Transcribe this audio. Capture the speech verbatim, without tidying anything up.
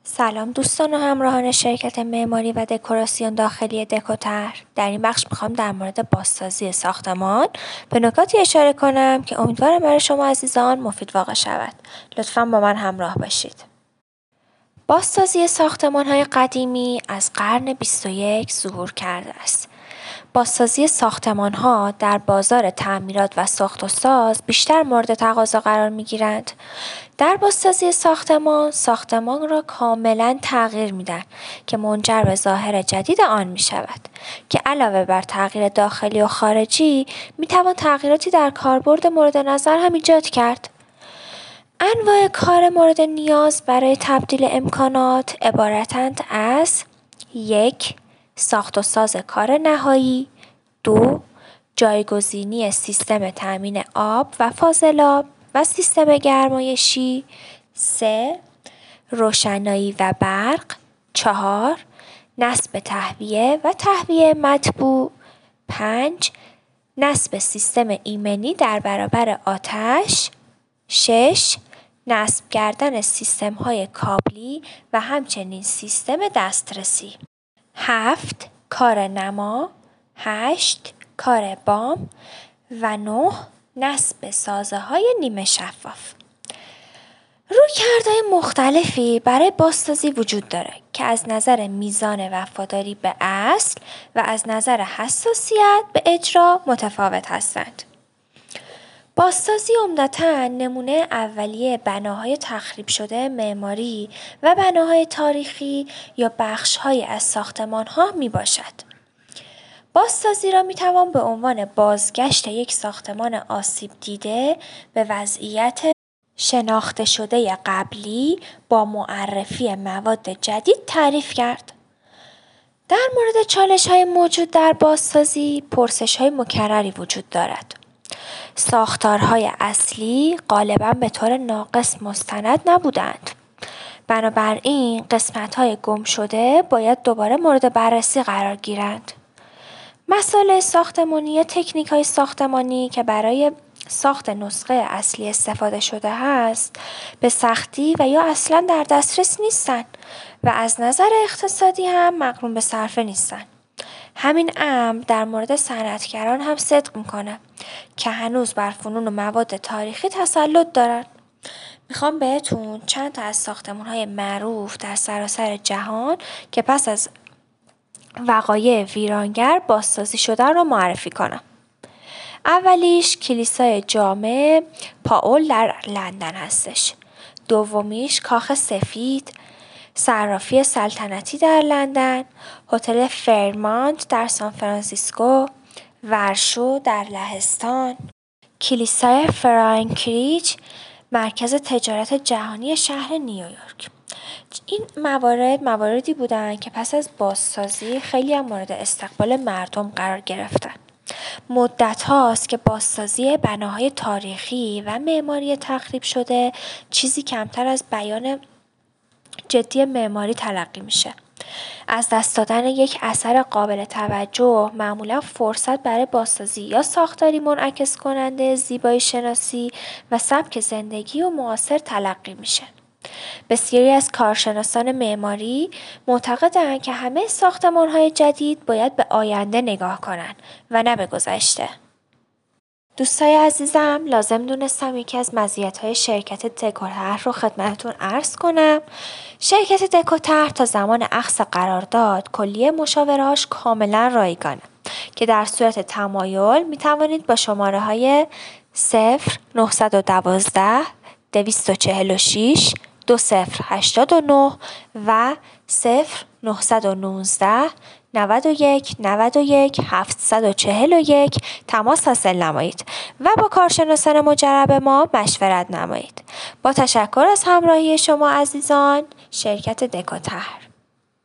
سلام دوستان و همراهان شرکت معماری و دکوراسیون داخلی دکوطرح. در این بخش میخوام در مورد بازسازی ساختمان به نکاتی اشاره کنم که امیدوارم برای شما عزیزان مفید واقع شود. لطفاً با من همراه باشید. بازسازی ساختمان‌های قدیمی از قرن بیست و یک ظهور کرده است. بازسازی ساختمان‌ها در بازار تعمیرات و ساخت و ساز بیشتر مورد تقاضا قرار می‌گیرند. در بازسازی ساختمان، ساختمان را کاملاً تغییر می‌دهند که منجر به ظاهر جدید آن می‌شود که علاوه بر تغییر داخلی و خارجی می‌توان تغییراتی در کاربرد مورد نظر هم ایجاد کرد. انواع کار مورد نیاز برای تبدیل امکانات عبارتند از یک ساخت و ساز کار نهایی، دو جایگزینی سیستم تامین آب و فاضلاب و سیستم گرمایشی، سه روشنایی و برق، چهار نصب تهویه و تهویه مطبوع، پنج نصب سیستم ایمنی در برابر آتش، شش نصب کردن سیستم های کابلی و همچنین سیستم دسترسی، هفت کار نما، هشت کار بام و نه نصب سازه های نیمه شفاف. رویکردهای مختلفی برای بازسازی وجود دارد که از نظر میزان وفاداری به اصل و از نظر حساسیت به اجرا متفاوت هستند. بازسازی عمدتاً نمونه اولیه بناهای تخریب شده معماری و بناهای تاریخی یا بخش‌های از ساختمان‌ها میباشد. بازسازی را میتوان به عنوان بازگشت یک ساختمان آسیب دیده به وضعیت شناخته شده قبلی با معرفی مواد جدید تعریف کرد. در مورد چالش‌های موجود در بازسازی، پرسش‌های مکرری وجود دارد. ساختارهای اصلی غالباً به طور ناقص مستند نبودند. بنابراین قسمت‌های گم شده باید دوباره مورد بررسی قرار گیرند. مسائل ساختمانی یا تکنیک‌های ساختمانی که برای ساخت نسخه اصلی استفاده شده است به سختی و یا اصلاً در دسترس نیستند و از نظر اقتصادی هم مقرون به صرفه نیستند. همین امر در مورد صنعتگران هم صدق میکنه که هنوز بر فنون و مواد تاریخی تسلط دارن. میخوام بهتون چند تا از ساختمان‌های معروف در سراسر جهان که پس از وقایع ویرانگر بازسازی شدن رو معرفی کنم. اولیش کلیسای جامع پاول در لندن هستش. دومیش کاخ سفید، صرافی سلطنتی در لندن، هتل فرمانت در سان فرانسیسکو، ورشو در لهستان، کلیسای فرانکریج، مرکز تجارت جهانی شهر نیویورک. این موارد مواردی بودند که پس از بازسازی خیلی هم مورد استقبال مردم قرار گرفتن. مدت هاست که بازسازی بناهای تاریخی و معماری تخریب شده چیزی کمتر از بیان جدی معماری تلقی میشه. از دست دادن یک اثر قابل توجه معمولا فرصت برای بازسازی یا ساختاری منعکس کننده زیبایی شناسی و سبک زندگی و معاصر تلقی میشه. بسیاری از کارشناسان معماری معتقدند که همه ساختمان‌های جدید باید به آینده نگاه کنند و نه به گذشته. دوستای عزیزم، لازم دونستم یکی از مزیت‌های شرکت دکوطرح رو خدمتتون عرض کنم. شرکت دکوطرح تا زمان اخذ قرارداد کلیه مشاوره‌هاش کاملا رایگانه که در صورت تمایل میتوانید با شماره های صفر نه یک دو دویست و چهل و شش دو صفر هشتاد و نه و صفر نه یک نه نود و یک نود و یک هفتصد و چهل و یک تماس حاصل نمایید و با کارشناسان مجرب ما مشورت نمایید. با تشکر از همراهی شما عزیزان، شرکت دکوطرح.